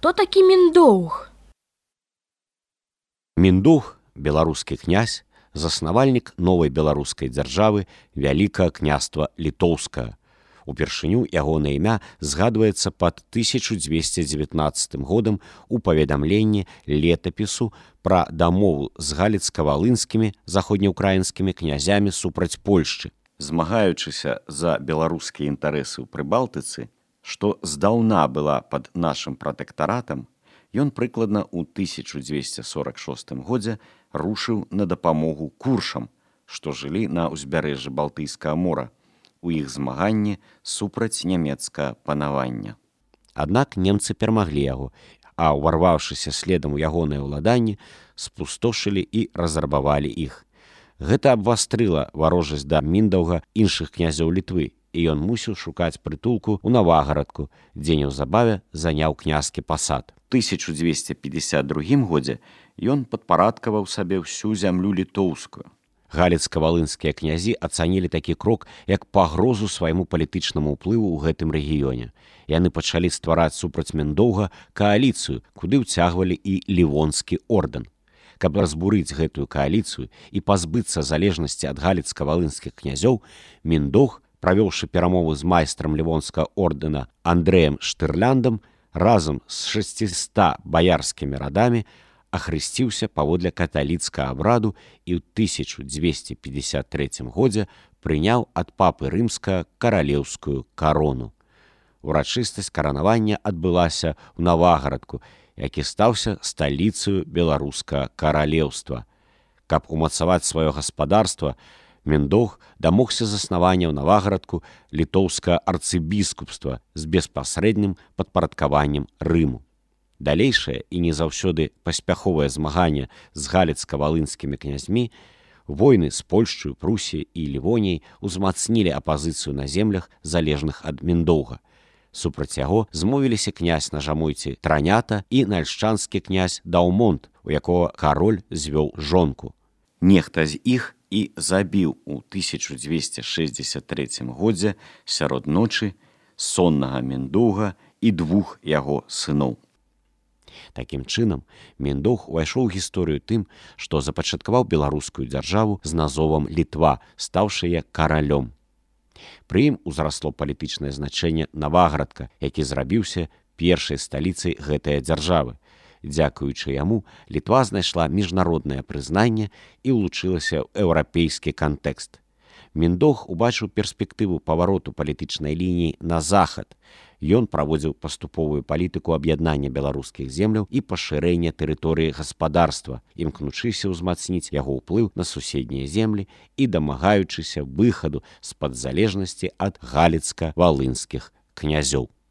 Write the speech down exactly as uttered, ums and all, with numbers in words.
хто такі Міндоўг? Міндоўг, беларускі князь, заснавальнік новай беларускай дзяржавы Вялікае княства Літоўскае. Упершыню ягонае імя згадваецца пад тысяча дзвесце дзевятнаццатым годам у паведамленні летапісу пра дамову з галіцка-валынскімі заходнеўкраінскімі князямі супраць Польшчы. Змагаючыся за беларускія інтарэсы ў Прыбалтыцы, што здаўна была пад нашым пратэктаратам, ён прыкладна ў тысяча дзвесце сорак шостым годзе рушыў на дапамогу куршам, што жылі на ўзбярэжжы Балтыйскага мора, у іх змаганні супраць нямецкага панавання. Аднак немцы перамаглі яго, а ўварваўшыся следам у ягонае ўладанне, спустошылі і разрабавалі іх. Гэта абвастрыла варожасць да Міндаўга іншых князёў Літвы, і ён мусіў шукаць прытулку ў Навагарадку, дзе неўзабаве заняў князькі пасад. У тысяча дзвесце пятьдесят другім годзе ён падпарадкаваў сабе ўсю зямлю літоўскую. Галіцка-валынскія князі ацанілі такі крок як пагрозу свайму палітычнаму ўплыву ў гэтым рэгіёне. Яны пачалі ствараць супраць Міндоўга кааліцыю, куды ўцягвалі і Лівонскі ордэн. Каб разбурыць гэтую кааліцыю і пазбыцца залежнасці ад галіцка-валынскіх князёў, Міндоўг, правёўшы перамовы з майстрам Лівонскага ордэна Андрэем Штырляндам, разам з шасцьюстами баярскімі радамі ахрысціўся паводле каталіцкага абраду і ў тысяча дзвесце пятьдесят трэцім годзе прыняў ад папы рымскага каралеўскую карону. Урачыстасць каранавання адбылася ў Навагарадку, які стаўся сталіцаю беларускага каралеўства. Каб умацаваць сваё гаспадарства, Міндоўг дамогся заснавання ў Навагарадку літоўскага арцыбіскупства з беспасрэдным падпарадкаваннем Рыму. Далейшае і не заўсёды паспяховае змаганне з галіцка-валынскімі князьмі, войны з Польшчаю, Прусіяй і Лівоніяй узмацнілі апазіцыю на землях, залежных ад Міндоўга. Супраць яго змовіліся князь на Жамойцы Транята і нальшчанскі князь Даўмонт, у якога кароль звёў жонку. Нехта з іх і забіў у тысяча дзвесце шэсцьдзесят трэцім годзе сярод ночы соннага Міндоўга і двух яго сыноў. Такім чынам, Міндоўг увайшоў у гісторыю тым, што запачаткаваў беларускую дзяржаву з назовам Літва, стаўшы як каралём. Пры ім узрасло палітычнае значэнне Навагарадка, які зрабіўся першай сталіцай гэтай дзяржавы. Дзякуючы яму, Літва знайшла міжнароднае прызнанне і ўлучылася ў еўрапейскі кантэкст. Міндоўг убачыў перспектыву павароту палітычнай лініі на захад. Ён праводзіў паступовую палітыку аб'яднання беларускіх земляў і пашырэння тэрыторыі гаспадарства, імкнучыся ўзмацніць яго ўплыў на суседнія землі і дамагаючыся выхаду з-пад залежнасці ад галіцка-валынскіх князёў.